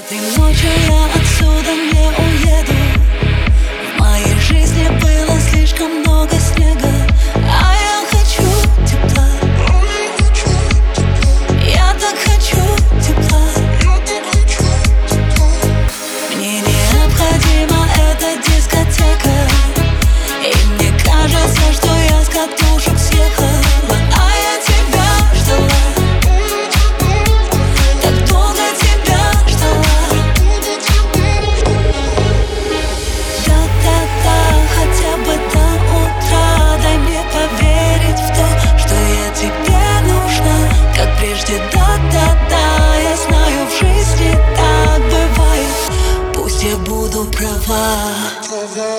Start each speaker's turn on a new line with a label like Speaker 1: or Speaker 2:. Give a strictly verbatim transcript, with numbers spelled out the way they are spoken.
Speaker 1: Этой ночью я отсюда не уеду. В моей жизни было слишком много снега, а я хочу тепла. Я так хочу тепла. Мне необходима эта дискотека, и мне кажется, что я с катушек съехала. А я тебя ждала, так долго тебя ждала. Да-да-да, хотя бы до утра. Дай мне поверить в то, что я тебе нужна, как прежде. Да-да-да, я знаю, в жизни так бывает. Пусть я буду права.